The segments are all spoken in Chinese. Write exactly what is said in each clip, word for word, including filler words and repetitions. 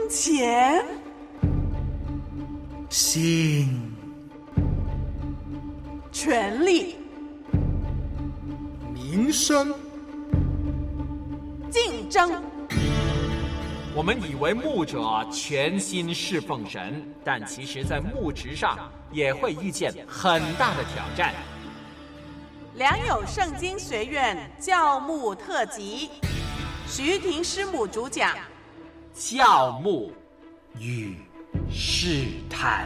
钱、 性、 权力、 民生、 竞争。 我们以为牧者全心侍奉神，但其实在牧职上也会遇见很大的挑战。 良友圣经学院教牧特辑，徐玉婷师母主讲， 教牧与试探。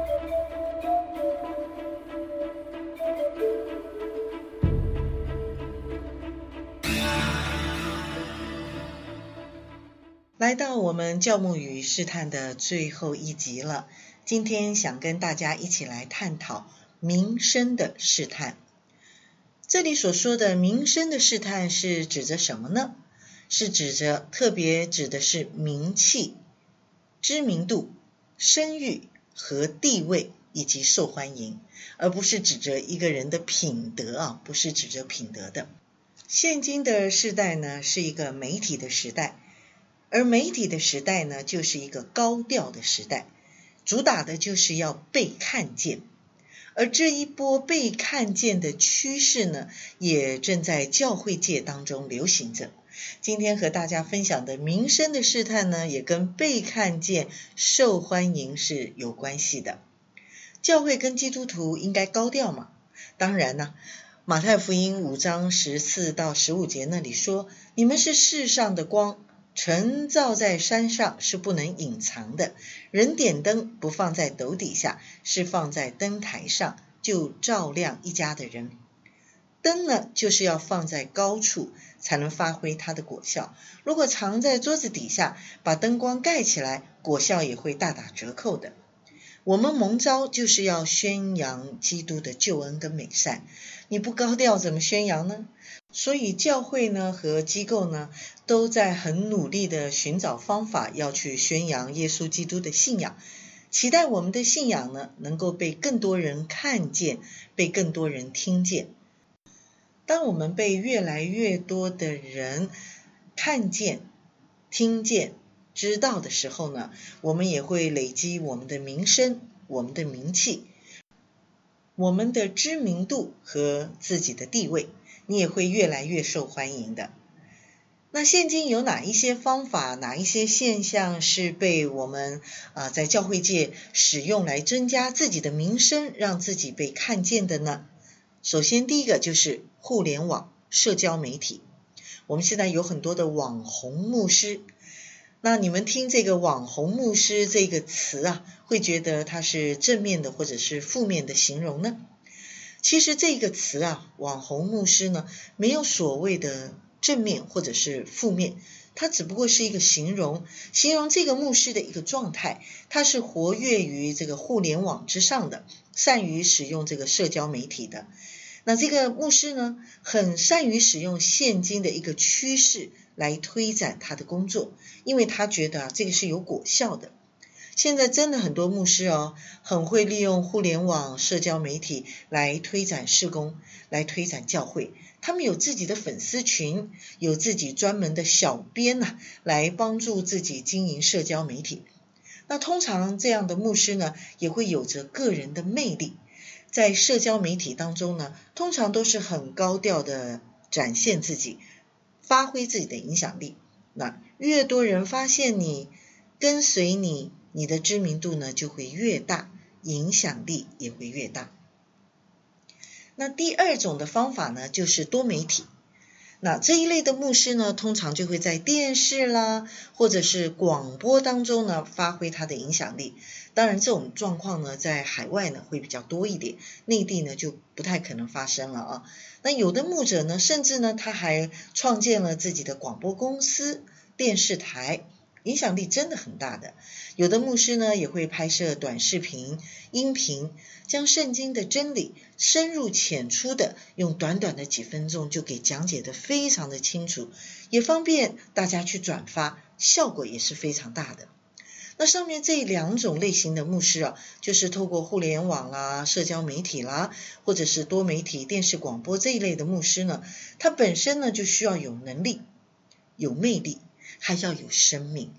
来到我们教牧与试探的最后一集了，今天想跟大家一起来探讨民生的试探。这里所说的民生的试探是指着什么呢？是指着特别指的是名气、知名度、声誉和地位以及受欢迎，而不是指着一个人的品德啊，不是指着品德的。现今的时代呢，是一个媒体的时代，而媒体的时代呢，就是一个高调的时代，主打的就是要被看见。而这一波被看见的趋势呢，也正在教会界当中流行着。今天和大家分享的民生的试探呢，也跟被看见、受欢迎是有关系的。教会跟基督徒应该高调嘛？当然呢，马太福音五章十四到十五节那里说，你们是世上的光，城造在山上是不能隐藏的，人点灯不放在斗底下，是放在灯台上，就照亮一家的人。灯呢，就是要放在高处，才能发挥它的果效。如果藏在桌子底下，把灯光盖起来，果效也会大打折扣的。我们蒙召就是要宣扬基督的救恩跟美善，你不高调怎么宣扬呢？所以教会呢和机构呢都在很努力的寻找方法，要去宣扬耶稣基督的信仰，期待我们的信仰呢能够被更多人看见，被更多人听见。当我们被越来越多的人看见、听见、知道的时候呢，我们也会累积我们的名声、我们的名气、我们的知名度和自己的地位，你也会越来越受欢迎的。那现今有哪一些方法，哪一些现象是被我们、呃、在教会界使用来增加自己的名声，让自己被看见的呢？首先第一个就是互联网、社交媒体。我们现在有很多的网红牧师，那你们听这个网红牧师这个词啊，会觉得它是正面的或者是负面的形容呢？其实这个词啊，网红牧师呢，没有所谓的正面或者是负面，它只不过是一个形容，形容这个牧师的一个状态，他是活跃于这个互联网之上的，善于使用这个社交媒体的。那这个牧师呢，很善于使用现今的一个趋势来推展他的工作，因为他觉得、啊、这个是有果效的。现在真的很多牧师哦，很会利用互联网、社交媒体来推展事工，来推展教会。他们有自己的粉丝群，有自己专门的小编啊，来帮助自己经营社交媒体。那通常这样的牧师呢，也会有着个人的魅力。在社交媒体当中呢，通常都是很高调的展现自己，发挥自己的影响力。那越多人发现你、跟随你，你的知名度呢就会越大，影响力也会越大。那第二种的方法呢，就是多媒体。那这一类的牧师呢，通常就会在电视啦，或者是广播当中呢，发挥他的影响力。当然这种状况呢，在海外呢会比较多一点，内地呢就不太可能发生了啊。那有的牧者呢，甚至呢他还创建了自己的广播公司、电视台，影响力真的很大的。有的牧师呢，也会拍摄短视频、音频，将圣经的真理深入浅出的用短短的几分钟就给讲解的非常的清楚，也方便大家去转发，效果也是非常大的。那上面这两种类型的牧师啊，就是透过互联网啦、社交媒体啦，或者是多媒体、电视广播这一类的牧师呢，他本身呢就需要有能力、有魅力，还要有生命，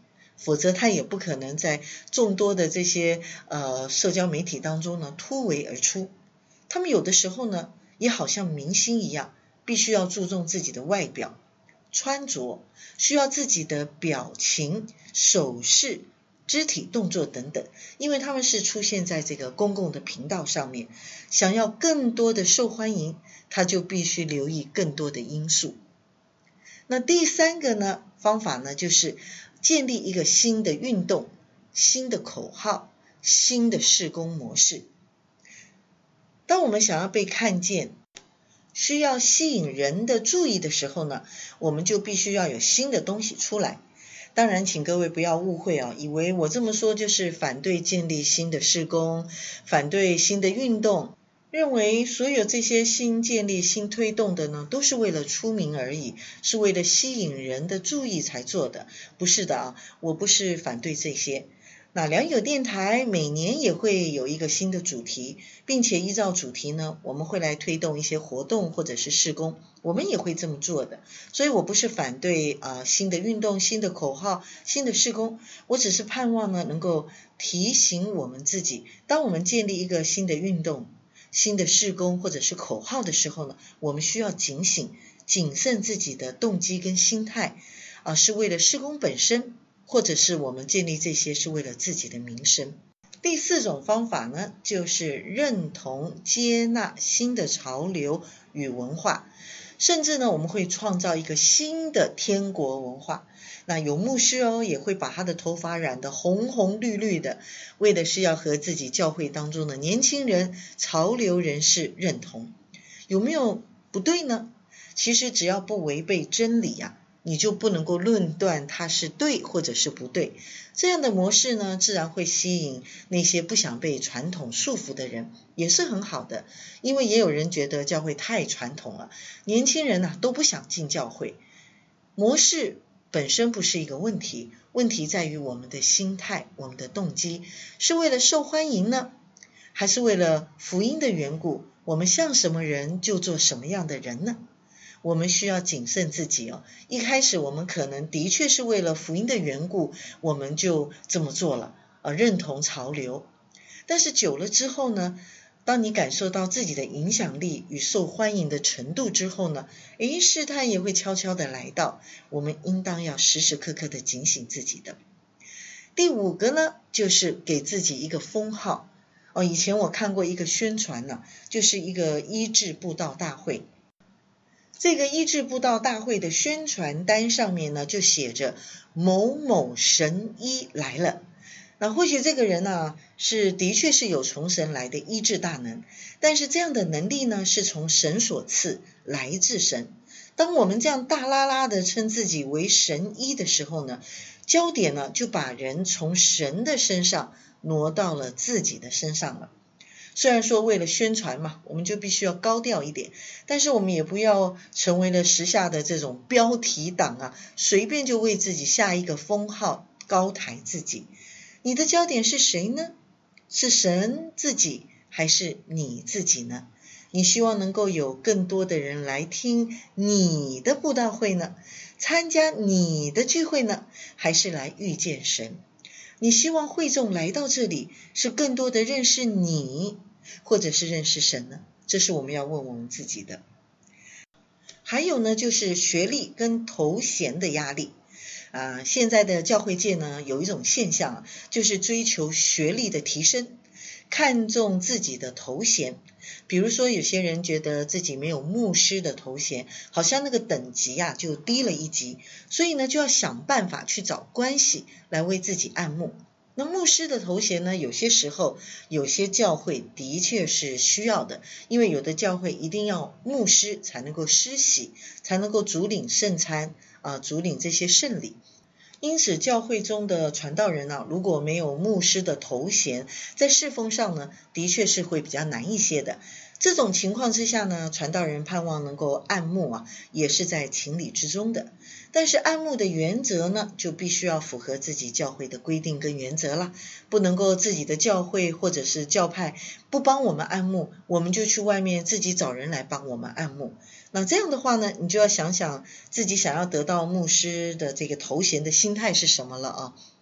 否则他也不可能在众多的这些呃社交媒体当中呢突围而出。他们有的时候呢也好像明星一样，必须要注重自己的外表穿着，需要自己的表情手势肢体动作等等，因为他们是出现在这个公共的频道上面，想要更多的受欢迎，他就必须留意更多的因素。那第三个呢方法呢，就是建立一个新的运动、新的口号、新的事工模式。当我们想要被看见，需要吸引人的注意的时候呢，我们就必须要有新的东西出来。当然请各位不要误会啊，以为我这么说就是反对建立新的事工，反对新的运动，认为所有这些新建立新推动的呢都是为了出名而已，是为了吸引人的注意才做的。不是的啊，我不是反对这些。那良友电台每年也会有一个新的主题，并且依照主题呢，我们会来推动一些活动或者是事工，我们也会这么做的。所以我不是反对呃新的运动、新的口号、新的事工，我只是盼望呢能够提醒我们自己，当我们建立一个新的运动、新的事工或者是口号的时候呢，我们需要警醒、谨慎自己的动机跟心态啊、呃，是为了事工本身，或者是我们建立这些是为了自己的名声。第四种方法呢，就是认同接纳新的潮流与文化，甚至呢我们会创造一个新的天国文化。那有牧师哦，也会把他的头发染得红红绿绿的，为的是要和自己教会当中的年轻人、潮流人士认同。有没有不对呢？其实只要不违背真理啊，你就不能够论断它是对或者是不对。这样的模式呢，自然会吸引那些不想被传统束缚的人，也是很好的。因为也有人觉得教会太传统了，年轻人啊都不想进教会。模式本身不是一个问题，问题在于我们的心态、我们的动机，是为了受欢迎呢，还是为了福音的缘故？我们像什么人就做什么样的人呢？我们需要谨慎自己哦。一开始我们可能的确是为了福音的缘故，我们就这么做了，呃，认同潮流。但是久了之后呢，当你感受到自己的影响力与受欢迎的程度之后呢，诶，试探也会悄悄的来到，我们应当要时时刻刻的警醒自己的。第五个呢，就是给自己一个封号。哦，以前我看过一个宣传呢、啊，就是一个医治布道大会。这个医治布道大会的宣传单上面呢，就写着某某神医来了。那或许这个人呢，是的确是有从神来的医治大能，但是这样的能力呢，是从神所赐，来自神。当我们这样大拉拉的称自己为神医的时候呢，焦点呢就把人从神的身上挪到了自己的身上了。虽然说为了宣传嘛，我们就必须要高调一点，但是我们也不要成为了时下的这种标题党啊，随便就为自己下一个封号，高抬自己。你的焦点是谁呢？是神自己还是你自己呢？你希望能够有更多的人来听你的布道会呢，参加你的聚会呢，还是来遇见神？你希望会众来到这里是更多的认识你，或者是认识神呢？这是我们要问我们自己的。还有呢，就是学历跟头衔的压力。啊、呃，现在的教会界呢，有一种现象，就是追求学历的提升，看重自己的头衔。比如说有些人觉得自己没有牧师的头衔，好像那个等级啊就低了一级，所以呢就要想办法去找关系来为自己按牧。那牧师的头衔呢，有些时候有些教会的确是需要的，因为有的教会一定要牧师才能够施洗，才能够主领圣餐啊，主领这些圣礼。因此教会中的传道人啊，如果没有牧师的头衔，在侍奉上呢，的确是会比较难一些的。这种情况之下呢，传道人盼望能够按牧啊，也是在情理之中的。但是按牧的原则呢，就必须要符合自己教会的规定跟原则了，不能够自己的教会或者是教派不帮我们按牧，我们就去外面自己找人来帮我们按牧。那这样的话呢，你就要想想自己想要得到牧师的这个头衔的心态是什么了啊。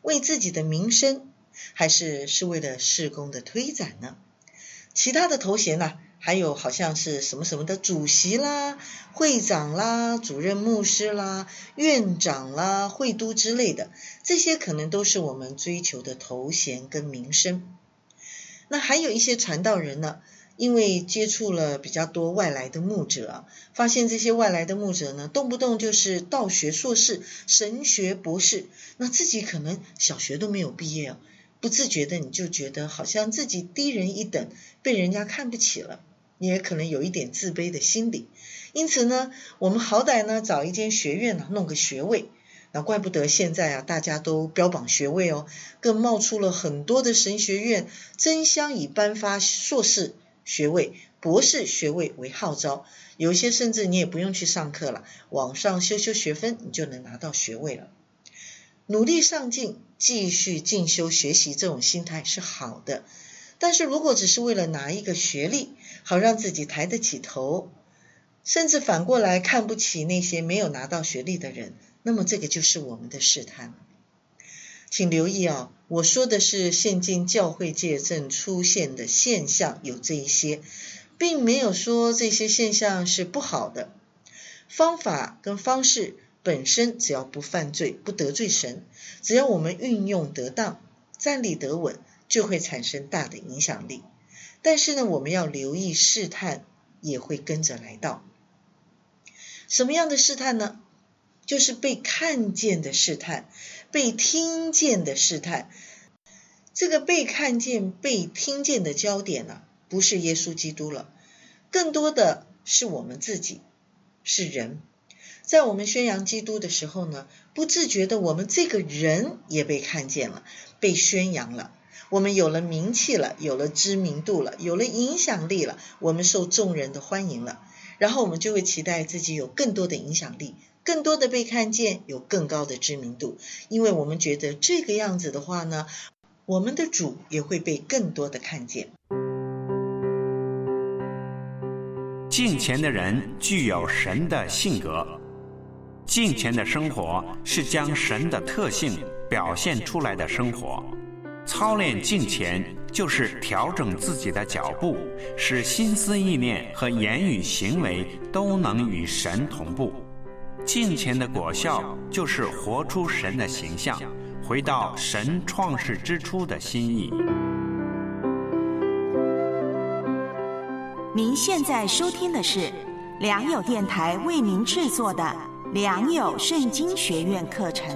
为自己的名声，还是是为了事工的推展呢？其他的头衔呢、啊，还有好像是什么什么的主席啦、会长啦、主任牧师啦、院长啦、会督之类的，这些可能都是我们追求的头衔跟名声。那还有一些传道人呢，因为接触了比较多外来的牧者啊，发现这些外来的牧者呢，动不动就是道学硕士、神学博士，那自己可能小学都没有毕业哦，不自觉的你就觉得好像自己低人一等，被人家看不起了，你也可能有一点自卑的心理。因此呢，我们好歹呢找一间学院呢、啊、弄个学位，那怪不得现在啊大家都标榜学位哦，更冒出了很多的神学院争相以颁发硕士学位、博士学位为号召，有些甚至你也不用去上课了，网上修修学分你就能拿到学位了。努力上进，继续进修学习，这种心态是好的，但是如果只是为了拿一个学历，好让自己抬得起头，甚至反过来看不起那些没有拿到学历的人，那么这个就是我们的试探。请留意啊、哦，我说的是现今教会界正出现的现象有这一些，并没有说这些现象是不好的。方法跟方式本身只要不犯罪、不得罪神，只要我们运用得当、站立得稳，就会产生大的影响力。但是呢，我们要留意试探也会跟着来到。什么样的试探呢？就是被看见的试探，被听见的试探。这个被看见、被听见的焦点呢、啊，不是耶稣基督了，更多的是我们自己，是人。在我们宣扬基督的时候呢，不自觉的我们这个人也被看见了，被宣扬了，我们有了名气了，有了知名度了，有了影响力了，我们受众人的欢迎了，然后我们就会期待自己有更多的影响力，更多的被看见，有更高的知名度，因为我们觉得这个样子的话呢，我们的主也会被更多的看见。 敬虔的人具有神的性格，敬虔的生活是将神的特性表现出来的生活。操练敬虔就是调整自己的脚步，使心思意念和言语行为都能与神同步。敬虔的果效就是活出神的形象，回到神创世之初的心意。 您现在收听的是良友电台为您制作的良友圣经学院课程。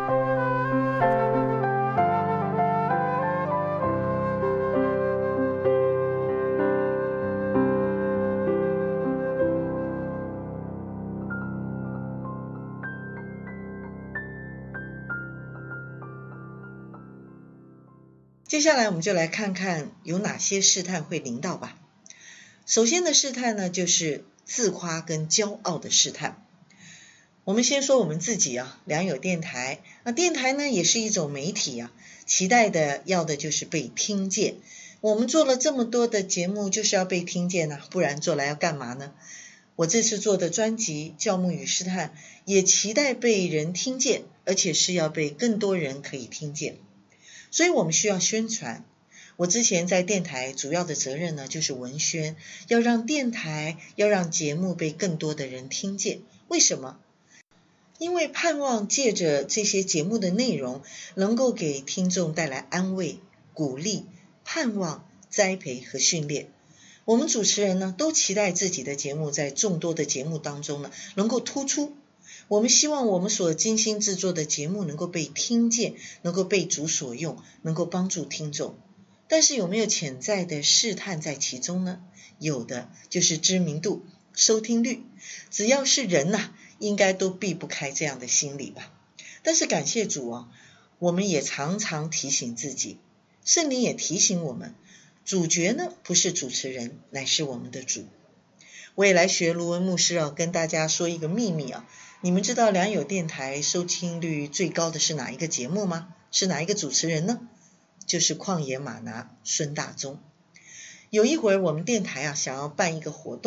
接下来我们就来看看有哪些试探会临到吧。首先的试探呢，就是自夸跟骄傲的试探。我们先说我们自己啊，良友电台，那电台呢也是一种媒体啊，期待的要的就是被听见。我们做了这么多的节目，就是要被听见啊，不然做来要干嘛呢？我这次做的专辑《教牧与试探》，也期待被人听见，而且是要被更多人可以听见。所以我们需要宣传。我之前在电台主要的责任呢，就是文宣，要让电台，要让节目被更多的人听见。为什么？因为盼望借着这些节目的内容，能够给听众带来安慰、鼓励、盼望、栽培和训练。我们主持人呢，都期待自己的节目在众多的节目当中呢，能够突出。我们希望我们所精心制作的节目能够被听见，能够被主所用，能够帮助听众。但是有没有潜在的试探在其中呢？有的，就是知名度、收听率。只要是人呐、啊，应该都避不开这样的心理吧。但是感谢主啊，我们也常常提醒自己，圣灵也提醒我们，主角呢不是主持人，乃是我们的主。我也来学卢文牧师啊，跟大家说一个秘密啊。你们知道良友电台收听率最高的是哪一个节目吗？是哪一个主持人呢？就是旷野吗哪孙大中。有一会儿我们电台啊想要办一个活动，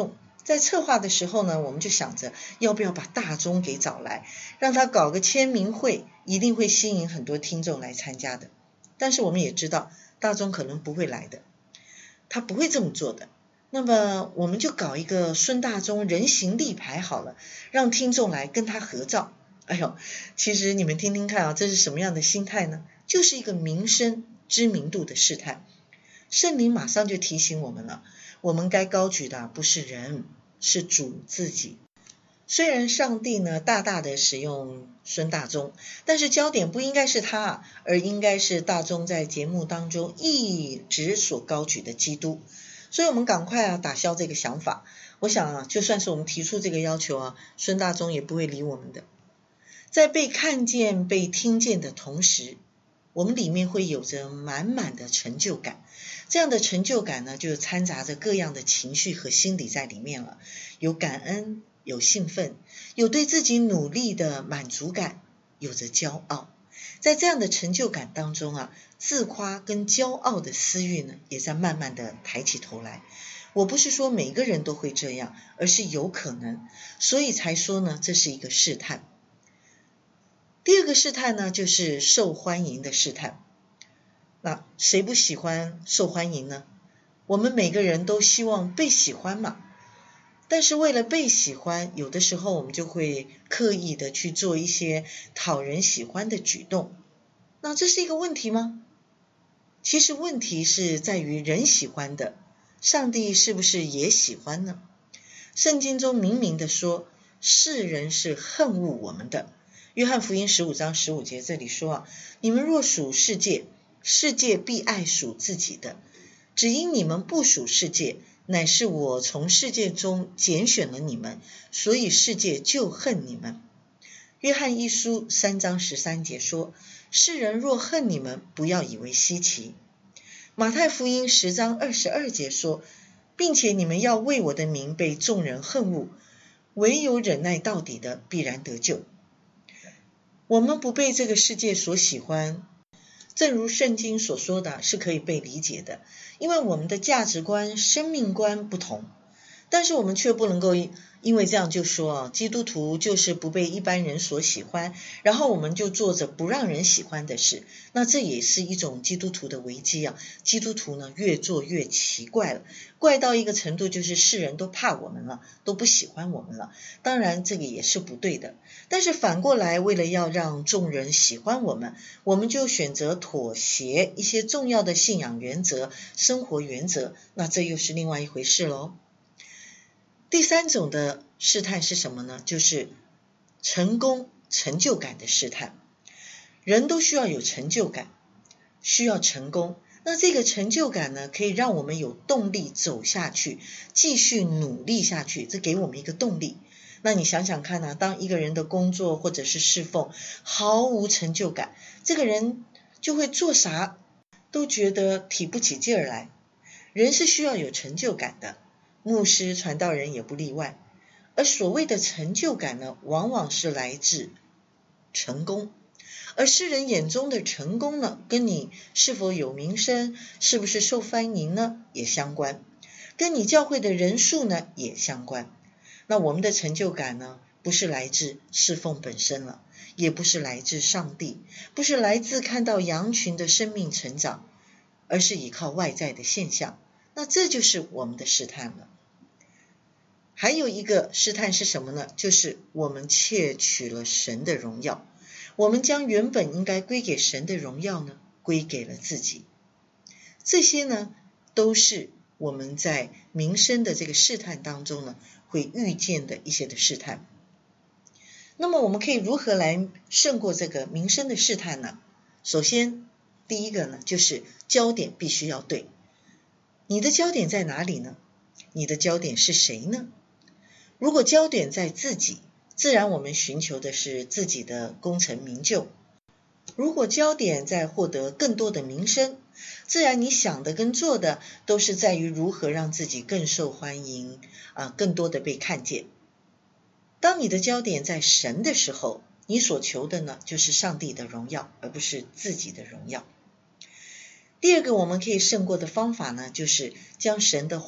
在策划的时候呢，我们就想着要不要把大众给找来，让他搞个签名会，一定会吸引很多听众来参加的。但是我们也知道大众可能不会来的，他不会这么做的。那么我们就搞一个孙大中人形立牌好了，让听众来跟他合照。哎呦，其实你们听听看啊，这是什么样的心态呢？就是一个名声知名度的试探。圣灵马上就提醒我们了，我们该高举的不是人，是主自己。虽然上帝呢大大的使用孙大中，但是焦点不应该是他，而应该是大中在节目当中一直所高举的基督。所以我们赶快啊打消这个想法。我想啊，就算是我们提出这个要求啊，孙大中也不会理我们的。在被看见被听见的同时，我们里面会有着满满的成就感。这样的成就感呢，就掺杂着各样的情绪和心理在里面了，有感恩，有兴奋，有对自己努力的满足感，有着骄傲。在这样的成就感当中啊，自夸跟骄傲的私欲呢，也在慢慢的抬起头来。我不是说每个人都会这样，而是有可能，所以才说呢，这是一个试探。第二个试探呢，就是受欢迎的试探。那谁不喜欢受欢迎呢？我们每个人都希望被喜欢嘛。但是为了被喜欢，有的时候我们就会刻意的去做一些讨人喜欢的举动。那这是一个问题吗？其实问题是在于人喜欢的，上帝是不是也喜欢呢？圣经中明明的说，世人是恨恶我们的。约翰福音十五章十五节这里说啊，你们若属世界，世界必爱属自己的。只因你们不属世界，乃是我从世界中拣选了你们，所以世界就恨你们。约翰一书三章十三节说，世人若恨你们，不要以为稀奇。马太福音十章二十二节说，并且你们要为我的名被众人恨恶，唯有忍耐到底的必然得救。我们不被这个世界所喜欢，正如圣经所说的，是可以被理解的，因为我们的价值观、生命观不同。但是我们却不能够因为这样就说基督徒就是不被一般人所喜欢，然后我们就做着不让人喜欢的事。那这也是一种基督徒的危机啊！基督徒呢越做越奇怪了，怪到一个程度，就是世人都怕我们了，都不喜欢我们了。当然这个也是不对的，但是反过来，为了要让众人喜欢我们，我们就选择妥协一些重要的信仰原则、生活原则，那这又是另外一回事咯。第三种的试探是什么呢？就是成功成就感的试探。人都需要有成就感，需要成功。那这个成就感呢，可以让我们有动力走下去，继续努力下去，这给我们一个动力。那你想想看啊，当一个人的工作或者是侍奉毫无成就感，这个人就会做啥都觉得提不起劲儿来。人是需要有成就感的，牧师、传道人也不例外。而所谓的成就感呢，往往是来自成功。而世人眼中的成功呢，跟你是否有名声，是不是受欢迎呢，也相关。跟你教会的人数呢，也相关。那我们的成就感呢，不是来自侍奉本身了，也不是来自上帝，不是来自看到羊群的生命成长，而是依靠外在的现象。那这就是我们的试探了。还有一个试探是什么呢？就是我们窃取了神的荣耀，我们将原本应该归给神的荣耀呢，归给了自己。这些呢，都是我们在名声的这个试探当中呢，会遇见的一些的试探。那么我们可以如何来胜过这个名声的试探呢？首先，第一个呢，就是焦点必须要对。你的焦点在哪里呢？你的焦点是谁呢？如果焦点在自己，自然我们寻求的是自己的功成名就。如果焦点在获得更多的名声，自然你想的跟做的都是在于如何让自己更受欢迎，啊，更多的被看见。当你的焦点在神的时候，你所求的呢，就是上帝的荣耀，而不是自己的荣耀。第二个我们可以胜过的方法呢，就是将神的话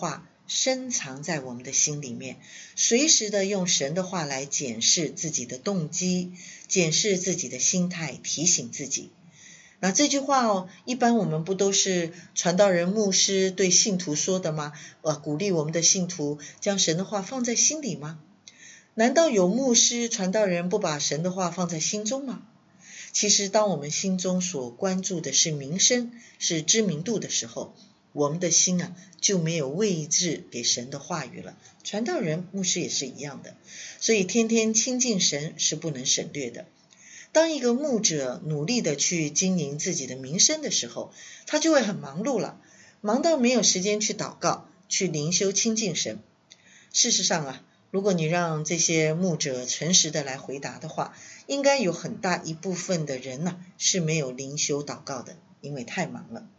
深藏在我们的心里面，随时的用神的话来检视自己的动机，检视自己的心态，提醒自己。那这句话哦，一般我们不都是传道人牧师对信徒说的吗？呃，鼓励我们的信徒将神的话放在心里吗？难道有牧师传道人不把神的话放在心中吗？其实当我们心中所关注的是名声，是知名度的时候，我们的心啊就没有位置给神的话语了。传道人牧师也是一样的，所以天天亲近神是不能省略的。当一个牧者努力的去经营自己的名声的时候，他就会很忙碌了，忙到没有时间去祷告，去灵修亲近神。事实上啊，如果你让这些牧者诚实的来回答的话，应该有很大一部分的人呢、啊、是没有灵修祷告的，因为太忙了。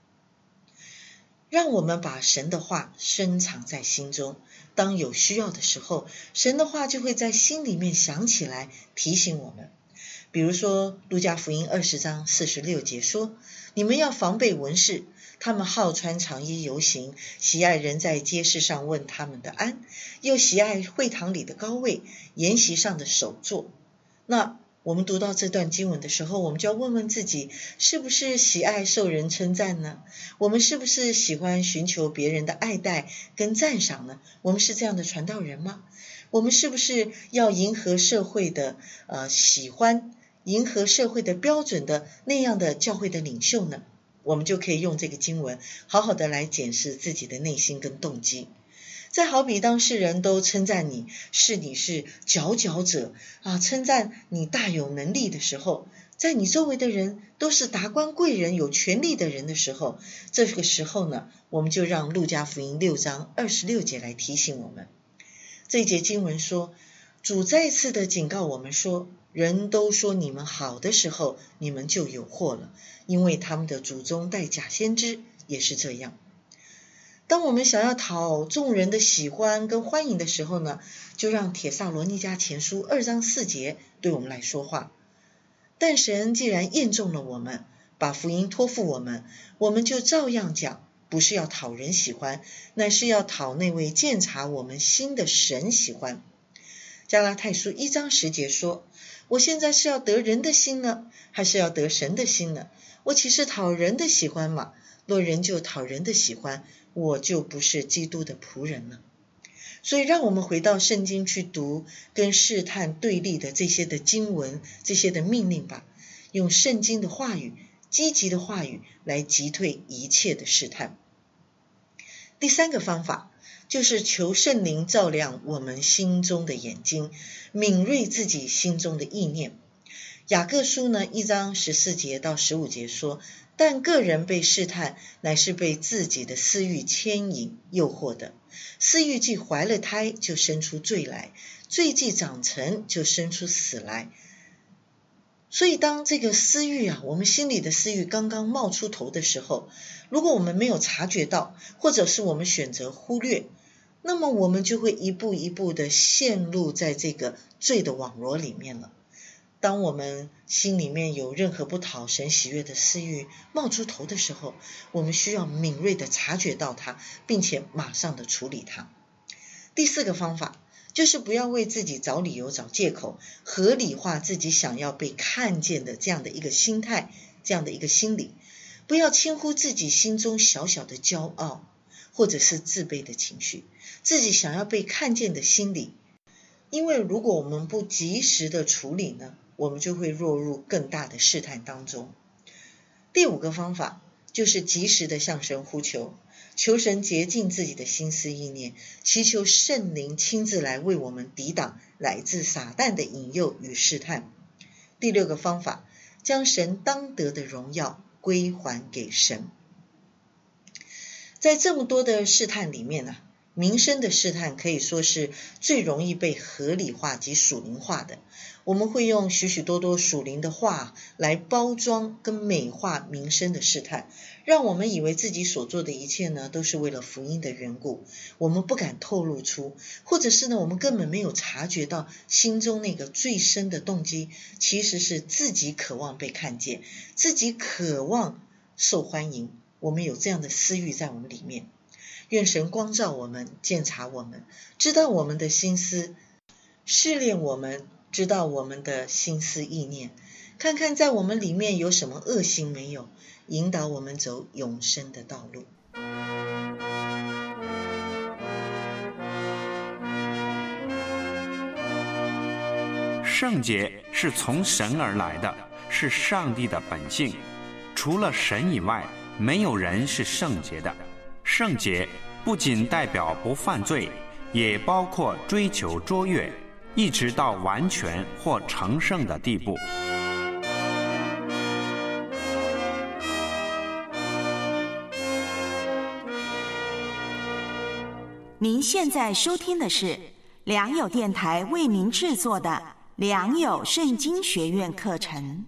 让我们把神的话深藏在心中，当有需要的时候，神的话就会在心里面想起来，提醒我们。比如说路加福音二十章四十六节说，你们要防备文士，他们好穿长衣游行，喜爱人在街市上问他们的安，又喜爱会堂里的高位，筵席上的首座。那我们读到这段经文的时候，我们就要问问自己，是不是喜爱受人称赞呢？我们是不是喜欢寻求别人的爱戴跟赞赏呢？我们是这样的传道人吗？我们是不是要迎合社会的呃喜欢，迎合社会的标准的那样的教会的领袖呢？我们就可以用这个经文好好的来检视自己的内心跟动机。再好比当世人都称赞你是你是佼佼者啊，称赞你大有能力的时候，在你周围的人都是达官贵人有权力的人的时候，这个时候呢，我们就让路加福音六章二十六节来提醒我们。这一节经文说，主再次的警告我们说，人都说你们好的时候，你们就有祸了，因为他们的祖宗带假先知也是这样。当我们想要讨众人的喜欢跟欢迎的时候呢，就让帖撒罗尼迦前书二章四节对我们来说话。但神既然验中了我们，把福音托付我们，我们就照样讲，不是要讨人喜欢，乃是要讨那位鉴察我们心的神喜欢。加拉太书一章十节说，我现在是要得人的心呢，还是要得神的心呢？我岂是讨人的喜欢吗？若人就讨人的喜欢，我就不是基督的仆人了。所以让我们回到圣经去读跟试探对立的这些的经文，这些的命令吧，用圣经的话语，积极的话语来击退一切的试探。第三个方法就是求圣灵照亮我们心中的眼睛，敏锐自己心中的意念。雅各书呢一章十四节到十五节说，但个人被试探，乃是被自己的私欲牵引诱惑的。私欲既怀了胎，就生出罪来；罪既长成，就生出死来。所以当这个私欲啊，我们心里的私欲刚刚冒出头的时候，如果我们没有察觉到，或者是我们选择忽略，那么我们就会一步一步的陷入在这个罪的网罗里面了。当我们心里面有任何不讨神喜悦的私欲冒出头的时候，我们需要敏锐的察觉到它，并且马上的处理它。第四个方法就是不要为自己找理由找借口，合理化自己想要被看见的这样的一个心态，这样的一个心理。不要轻忽自己心中小小的骄傲或者是自卑的情绪，自己想要被看见的心理。因为如果我们不及时的处理呢，我们就会落入更大的试探当中。第五个方法就是及时的向神呼求，求神洁净自己的心思意念，祈求圣灵亲自来为我们抵挡来自撒旦的引诱与试探。第六个方法，将神当得的荣耀归还给神。在这么多的试探里面呢、啊，民生的试探可以说是最容易被合理化及属灵化的。我们会用许许多多属灵的话来包装跟美化民生的试探，让我们以为自己所做的一切呢都是为了福音的缘故，我们不敢透露出，或者是呢我们根本没有察觉到心中那个最深的动机，其实是自己渴望被看见，自己渴望受欢迎，我们有这样的私欲在我们里面。 愿神光照我们，鉴察我们，知道我们的心思，试炼我们，知道我们的心思意念，看看在我们里面有什么恶行没有，引导我们走永生的道路。 圣洁是从神而来的，是上帝的本性。除了神以外，没有人是圣洁的。圣洁不仅代表不犯罪，也包括追求卓越，一直到完全或成圣的地步。 您现在收听的是良友电台为您制作的良友圣经学院课程。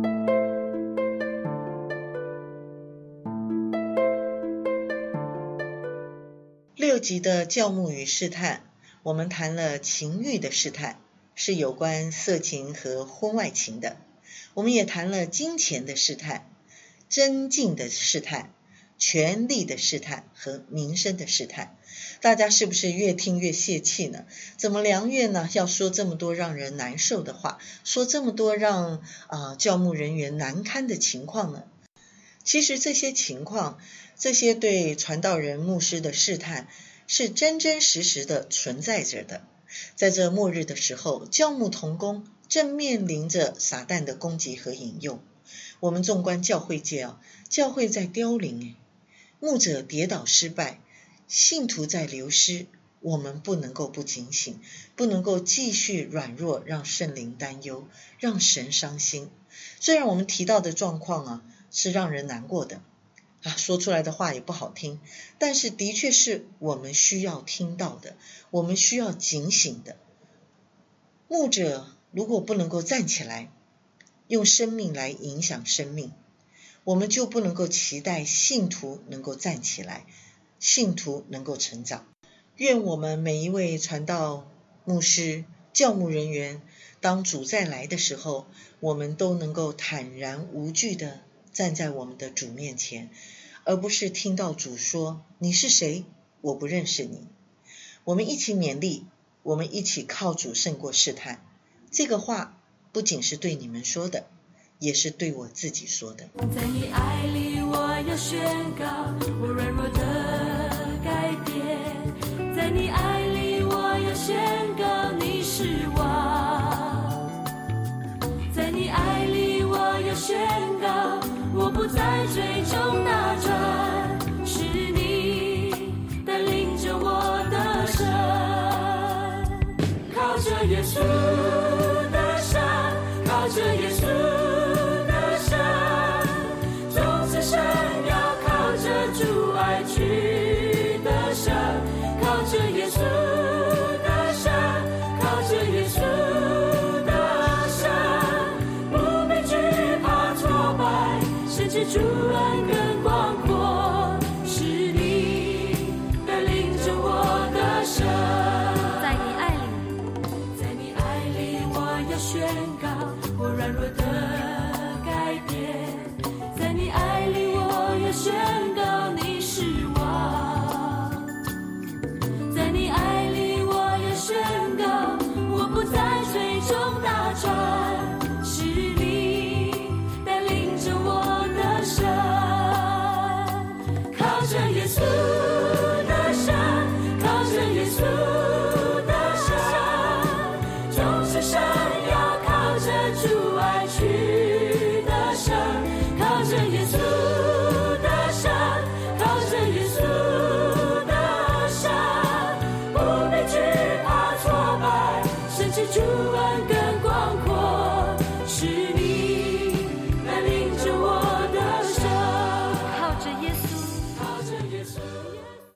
六集的教牧与试探，我们谈了情欲的试探，是有关色情和婚外情的。我们也谈了金钱的试探、真敬的试探、权力的试探和名声的试探。大家是不是越听越泄气呢？怎么良月呢要说这么多让人难受的话，说这么多让、呃、教牧人员难堪的情况呢？其实这些情况，这些对传道人牧师的试探是真真实实的存在着的。在这末日的时候，教牧同工正面临着撒旦的攻击和引诱。我们纵观教会界啊，教会在凋零，牧者跌倒失败，信徒在流失，我们不能够不警醒，不能够继续软弱，让圣灵担忧，让神伤心。虽然我们提到的状况啊，是让人难过的啊，说出来的话也不好听，但是的确是我们需要听到的，我们需要警醒的。牧者如果不能够站起来，用生命来影响生命，我们就不能够期待信徒能够站起来，信徒能够成长。愿我们每一位传道牧师、教牧人员，当主再来的时候，我们都能够坦然无惧地站在我们的主面前，而不是听到主说你是谁，我不认识你。我们一起勉励，我们一起靠主胜过试探。这个话不仅是对你们说的，也是对我自己说的。 在你爱里我要宣告我软弱的改变，在你爱里我要宣告你是王，在你爱里我要宣告我不再追踪打转，是你带领着我的神，靠着耶稣的山，靠着耶稣的山，众子神要靠着主爱去的山，靠着耶稣的山，靠着耶稣的山，不被惧怕挫败，甚至主恩更广阔，是你带领着我的神。在你爱里，在你爱里我要宣告我软弱的改变，在你爱里我要宣告你是王，在你爱里我要宣告我不再追踪打转，是你带领着我的神，靠着耶稣的山，靠着耶稣的山，众子神要靠着主爱去的山，靠着耶稣